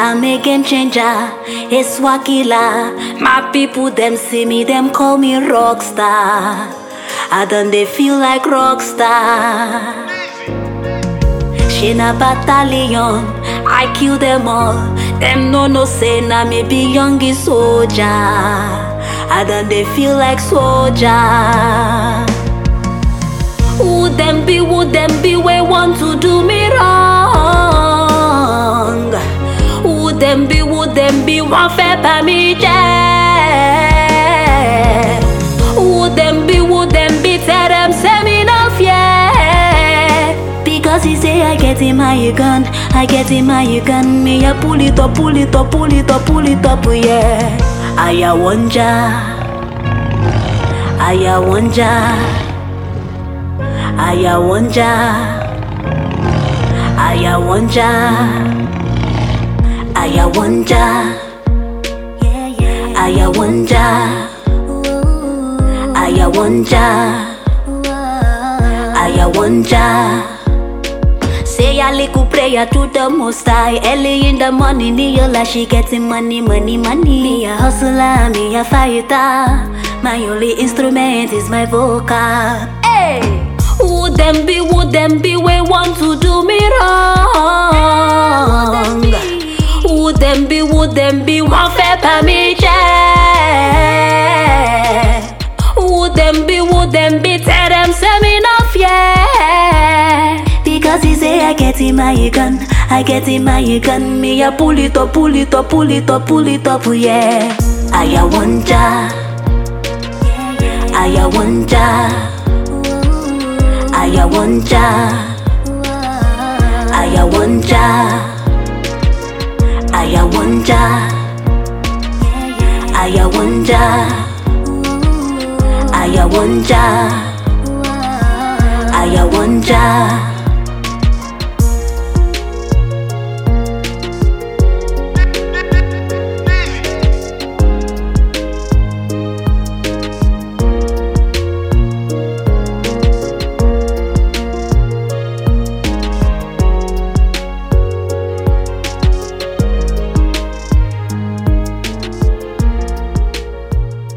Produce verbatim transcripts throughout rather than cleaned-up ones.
I'm a game changer, a swagila. My people, them see me, them call me rockstar. I done they feel like rockstar. Shina battalion, I kill them all. Them no no say na me be youngie soldier. I done they feel like soldier. Who them be, who them be, we want to do me wrong. Who them be, who them be, want fair by me yeah. Who them be, who them be, tell them say me no fear. Because he say I get in my gun, I get in my gun. Me a pull it up, pull it up, pull it up, pull it up, yeah. I a wonder, I a wonder, I a wonder, I a wonder, I a wonder, I a wonder, I a wonder, I a wonder. Say a little prayer to the Most High. Early in the morning, Niola, she getting money, money, money. Me a hustler, me a fighter. My only instrument is my vocal. Hey! Who them be, who them be, we want to do me wrong. Who them be, who them be, want fair by me yeah. Who them be, who them be, tell them say me no fear. Because he say I get in my gun, I get in my gun. Me a pull it up, pull it up, pull it up, pull it up, yeah. I a wonder, I a wonder, I a wonder, I a wonder, I a wonder, I a wonder, I a wonder, I a wonder.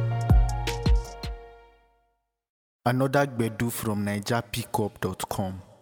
Another Gbedu from Niger Pickup dot com.